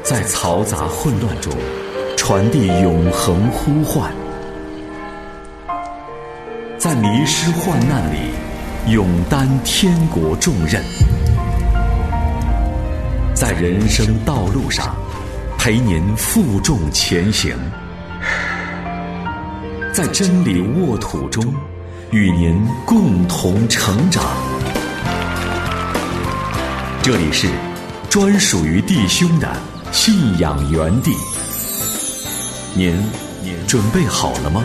在嘈杂混乱中传递永恒呼唤，在迷失患难里勇担天国重任，在人生道路上陪您负重前行，在真理沃土中与您共同成长。这里是专属于弟兄的信仰园地，您准备好了吗？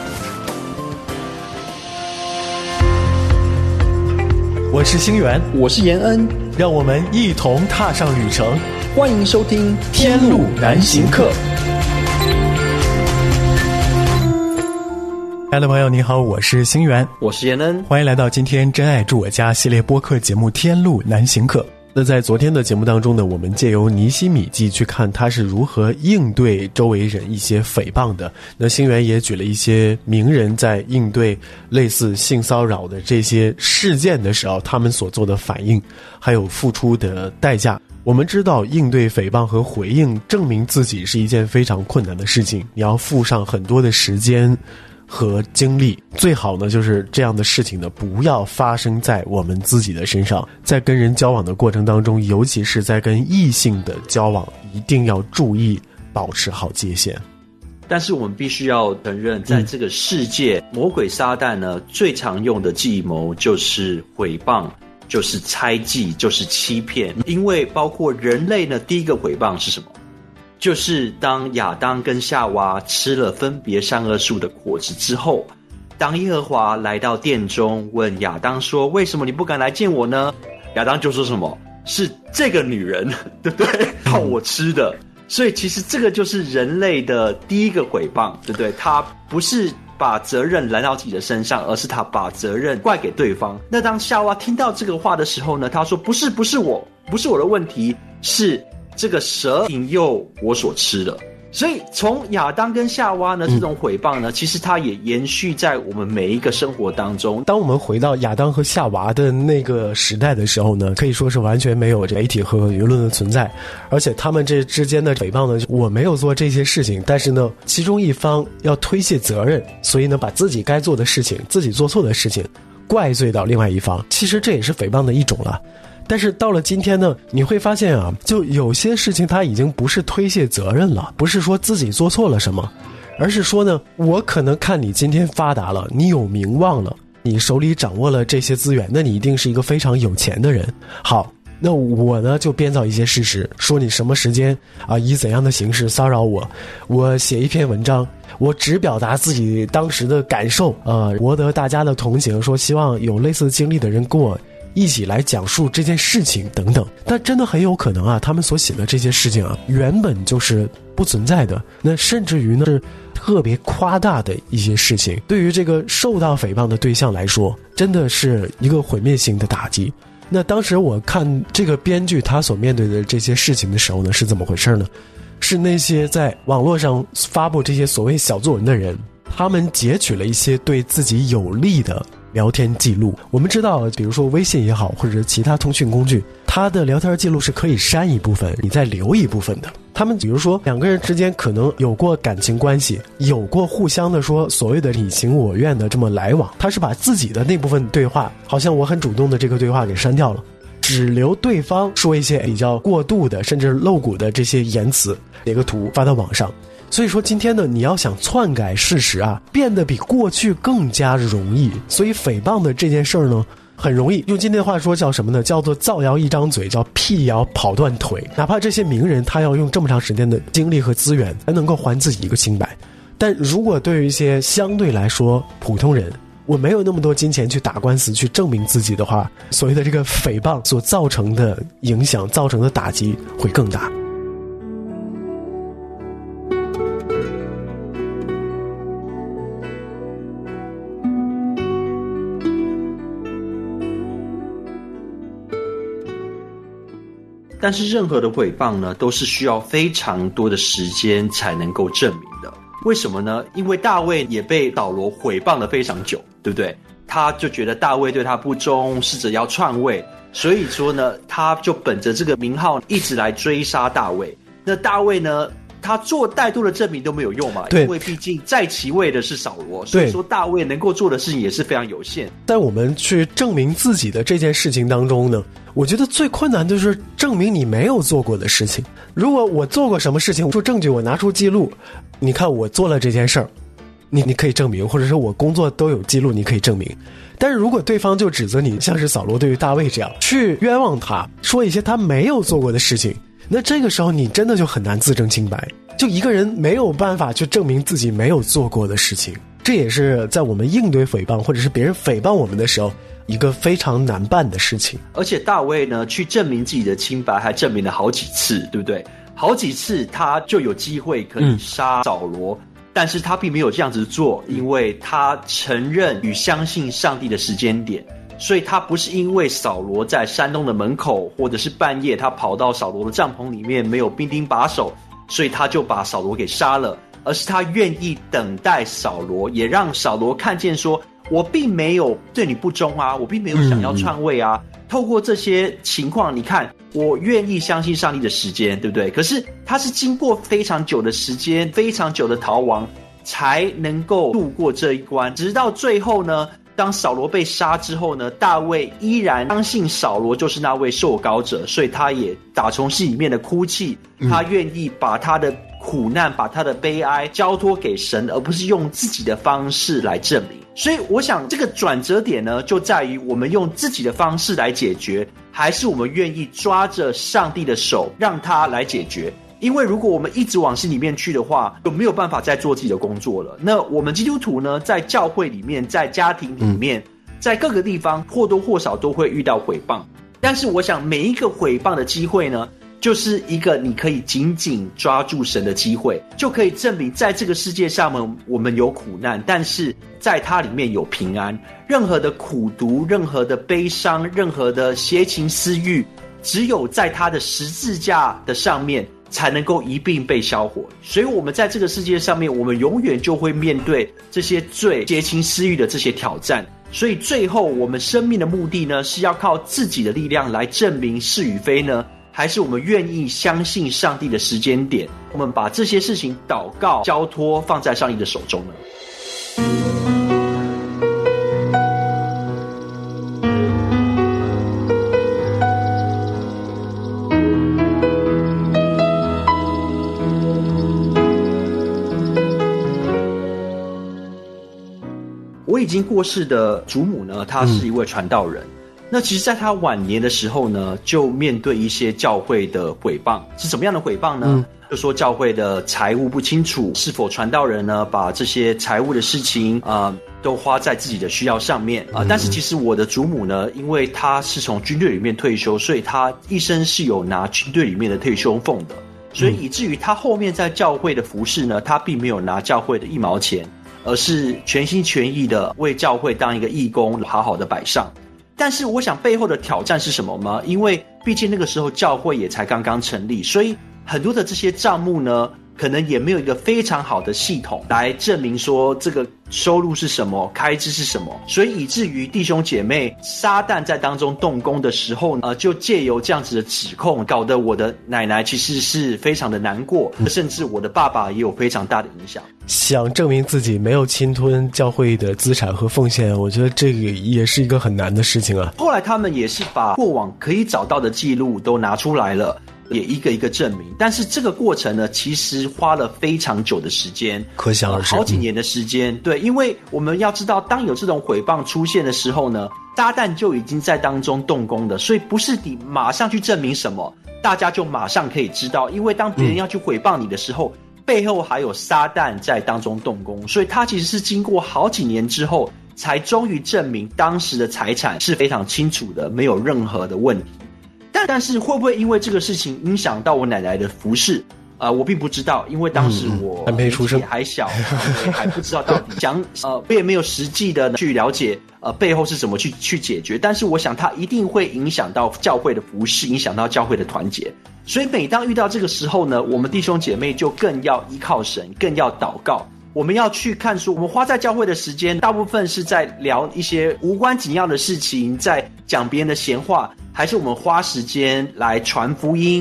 我是星源， 我是延恩， 让我们一同踏上旅程。 欢迎收听《天路难行客》。 亲爱的朋友你好，我是星源， 我是延恩， 欢迎来到今天真爱住我家系列播客节目《天路难行客》。那在昨天的节目当中呢，我们借由尼希米记去看他是如何应对周围人一些诽谤的。那星源也举了一些名人在应对类似性骚扰的这些事件的时候，他们所做的反应，还有付出的代价。我们知道应对诽谤和回应证明自己是一件非常困难的事情，你要付上很多的时间和精力，最好呢就是这样的事情呢不要发生在我们自己的身上。在跟人交往的过程当中，尤其是在跟异性的交往，一定要注意保持好界限。 但是我们必须要承认，在这个世界，魔鬼撒旦呢最常用的计谋就是毁谤，就是猜忌，就是欺骗。因为包括人类呢，第一个毁谤是什么？就是当亚当跟夏娃吃了分别善恶树的果子之后，当耶和华来到殿中问亚当说，为什么你不敢来见我呢？亚当就说什么？是这个女人，对不对？让我吃的。所以其实这个就是人类的第一个毁谤，对不对？他不是把责任揽到自己的身上，而是他把责任怪给对方。那当夏娃听到这个话的时候呢，他说不是我的问题，是这个蛇引诱我所吃的。所以从亚当跟夏娃呢这种毁谤呢，其实它也延续在我们每一个生活当中。 当我们回到亚当和夏娃的那个时代的时候呢，可以说是完全没有媒体和舆论的存在，而且他们这之间的诽谤呢，我没有做这些事情，但是呢其中一方要推卸责任，所以呢把自己该做的事情，自己做错的事情怪罪到另外一方，其实这也是诽谤的一种了。但是到了今天呢，你会发现啊，就有些事情它已经不是推卸责任了，不是说自己做错了什么，而是说呢，我可能看你今天发达了，你有名望了，你手里掌握了这些资源，那你一定是一个非常有钱的人。好，那我呢就编造一些事实，说你什么时间啊，以怎样的形式骚扰我，我写一篇文章，我只表达自己当时的感受，博得大家的同情，说希望有类似经历的人跟我一起来讲述这件事情等等。但真的很有可能啊，他们所写的这些事情啊，原本就是不存在的，那甚至于呢是特别夸大的一些事情，对于这个受到诽谤的对象来说，真的是一个毁灭性的打击。那当时我看这个编剧他所面对的这些事情的时候呢，是怎么回事呢？是那些在网络上发布这些所谓小作文的人，他们截取了一些对自己有利的聊天记录。我们知道比如说微信也好，或者其他通讯工具，它的聊天记录是可以删一部分，你再留一部分的。他们比如说两个人之间可能有过感情关系，有过互相的说所谓的你情我愿的这么来往，他是把自己的那部分对话，好像我很主动的这个对话给删掉了，只留对方说一些比较过度的甚至露骨的这些言辞，截个图发到网上。所以说今天呢，你要想篡改事实啊，变得比过去更加容易。所以诽谤的这件事儿呢，很容易用今天的话说叫什么呢？叫做造谣一张嘴，叫辟谣跑断腿。哪怕这些名人他要用这么长时间的精力和资源才能够还自己一个清白，但如果对于一些相对来说普通人，我没有那么多金钱去打官司去证明自己的话，所谓的这个诽谤所造成的影响，造成的打击会更大。 但是任何的诽谤呢，都是需要非常多的时间才能够证明的。为什么呢？因为大卫也被扫罗诽谤了非常久，对不对？他就觉得大卫对他不忠，试着要篡位，所以说呢，他就本着这个名号一直来追杀大卫。 那大卫呢，他做太多的证明都没有用嘛，因为毕竟在其位的是扫罗，所以说大卫能够做的事情也是非常有限。 在我们去证明自己的这件事情当中呢，我觉得最困难的就是证明你没有做过的事情。如果我做过什么事情，我出证据，我拿出记录，你看我做了这件事儿，你可以证明，或者说我工作都有记录，你可以证明。但是如果对方就指责你，像是扫罗对于大卫这样去冤枉他，说一些他没有做过的事情，那这个时候你真的就很难自证清白。就一个人没有办法去证明自己没有做过的事情，这也是在我们应对诽谤或者是别人诽谤我们的时候一个非常难办的事情。 而且大卫呢，去证明自己的清白，还证明了好几次，对不对？好几次他就有机会可以杀扫罗，但是他并没有这样子做，因为他承认与相信上帝的时间点，所以他不是因为扫罗在山洞的门口，或者是半夜他跑到扫罗的帐篷里面没有兵丁把守，所以他就把扫罗给杀了，而是他愿意等待扫罗，也让扫罗看见说，我并没有对你不忠啊，我并没有想要篡位啊。透过这些情况，你看我愿意相信上帝的时间，对不对？可是他是经过非常久的时间，非常久的逃亡，才能够度过这一关。直到最后呢，当扫罗被杀之后呢，大卫依然相信扫罗就是那位受膏者，所以他也打从心里面的哭泣，他愿意把他的苦难，把他的悲哀交托给神，而不是用自己的方式来证明。所以我想这个转折点呢，就在于我们用自己的方式来解决，还是我们愿意抓着上帝的手让他来解决。因为如果我们一直往心里面去的话，就没有办法再做自己的工作了。那我们基督徒呢，在教会里面，在家庭里面，在各个地方或多或少都会遇到诽谤。但是我想每一个诽谤的机会呢，就是一个你可以紧紧抓住神的机会，就可以证明在这个世界上我们有苦难，但是在它里面有平安。任何的苦毒，任何的悲伤，任何的邪情私欲，只有在他的十字架的上面才能够一并被销毁。所以我们在这个世界上面，我们永远就会面对这些罪、邪情私欲的这些挑战。所以最后我们生命的目的呢，是要靠自己的力量来证明是与非呢，还是我们愿意相信上帝的时间点，我们把这些事情祷告交托放在上帝的手中呢？我已经过世的祖母呢，她是一位传道人。那其实在她晚年的时候呢，就面对一些教会的诽谤。是什么样的诽谤呢？就说教会的财务不清楚，是否传道人呢把这些财务的事情都花在自己的需要上面但是其实我的祖母呢，因为她是从军队里面退休，所以她一生是有拿军队里面的退休俸的，所以以至于她后面在教会的服事呢，她并没有拿教会的1毛钱，而是全心全意的为教会当一个义工，好好的摆上。但是我想背后的挑战是什么吗？因为毕竟那个时候教会也才刚刚成立，所以很多的这些账目呢，可能也没有一个非常好的系统来证明说这个收入是什么，开支是什么，所以以至于弟兄姐妹撒旦在当中动工的时候就借由这样子的指控，搞得我的奶奶其实是非常的难过，甚至我的爸爸也有非常大的影响。 想证明自己没有侵吞教会的资产和奉献，我觉得这个也是一个很难的事情啊。 后来他们也是把过往可以找到的记录都拿出来了，也一个一个证明。但是这个过程呢，其实花了非常久的时间， 可想而知， 好几年的时间。对，因为我们要知道，当有这种诽谤出现的时候呢，撒旦就已经在当中动工的，所以不是你马上去证明什么，大家就马上可以知道。因为当别人要去诽谤你的时候，背后还有撒旦在当中动工，所以他其实是经过好几年之后，才终于证明当时的财产是非常清楚的，没有任何的问题。但是会不会因为这个事情影响到我奶奶的服事？我并不知道，因为当时我还没出生， 还小，还不知道到底我也没有实际的去了解背后是怎么去解决。但是我想它一定会影响到教会的服事，影响到教会的团结。所以每当遇到这个时候呢，我们弟兄姐妹就更要依靠神，更要祷告。我们要去看说，我们花在教会的时间大部分是在聊一些无关紧要的事情，在讲别人的闲话，还是我们花时间来传福音，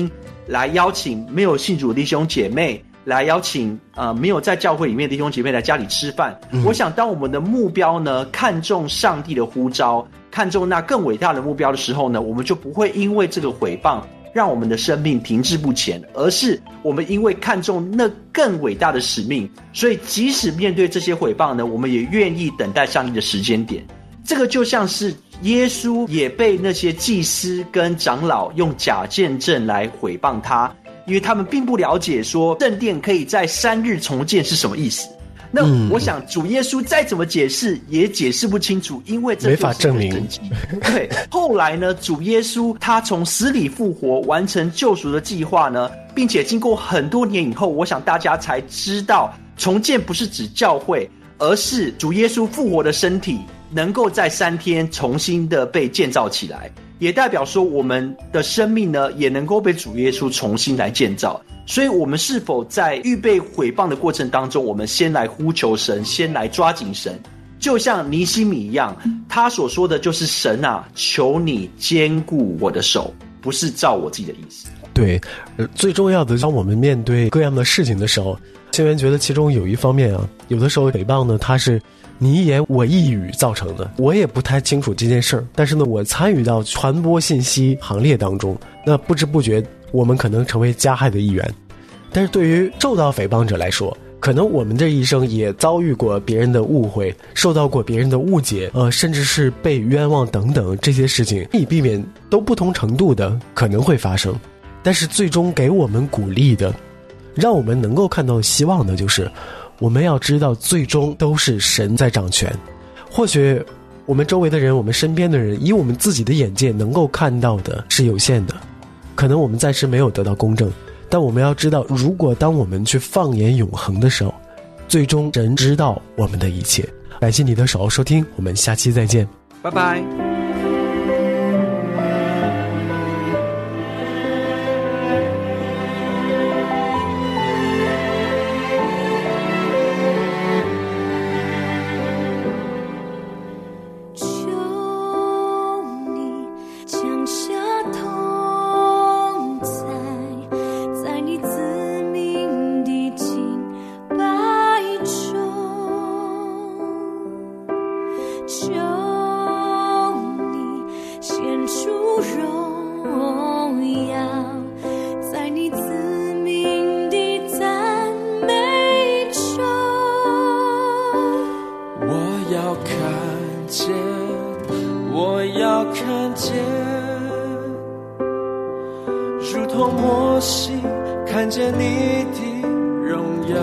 来邀请没有信主的弟兄姐妹，来邀请没有在教会里面的弟兄姐妹来家里吃饭。我想当我们的目标呢看重上帝的呼召，看重那更伟大的目标的时候呢，我们就不会因为这个毁谤让我们的生命停滞不前，而是我们因为看重那更伟大的使命，所以即使面对这些毁谤呢，我们也愿意等待上帝的时间点。这个就像是耶稣也被那些祭司跟长老用假见证来毁谤他，因为他们并不了解说圣殿可以在3日重建是什么意思。那我想主耶稣再怎么解释也解释不清楚，因为这没法证明。 对，后来呢，主耶稣他从死里复活，完成救赎的计划呢，并且经过很多年以后，我想大家才知道重建不是指教会，而是主耶稣复活的身体能够在3天重新的被建造起来，也代表说我们的生命呢也能够被主耶稣重新来建造。所以我们是否在预备毁谤的过程当中，我们先来呼求神，先来抓紧神，就像尼希米一样，他所说的就是神啊，求你坚固我的手，不是照我自己的意思。 对，最重要的当我们面对各样的事情的时候，清源觉得其中有一方面啊，有的时候诽谤呢它是你一言我一语造成的，我也不太清楚这件事儿，但是呢我参与到传播信息行列当中，那不知不觉我们可能成为加害的一员。但是对于受到诽谤者来说，可能我们这一生也遭遇过别人的误会，受到过别人的误解，甚至是被冤枉等等，这些事情可以避免都不同程度的可能会发生。但是最终给我们鼓励的，让我们能够看到希望的，就是我们要知道最终都是神在掌权。或许我们周围的人，我们身边的人，以我们自己的眼界能够看到的是有限的，可能我们暂时没有得到公正，但我们要知道，如果当我们去放眼永恒的时候，最终神知道我们的一切。感谢你的守候收听，我们下期再见， 拜拜。 如同摩西看见你的荣耀，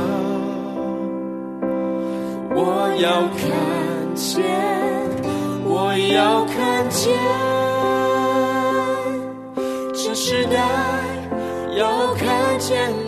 我要看见，我要看见，这时代要看见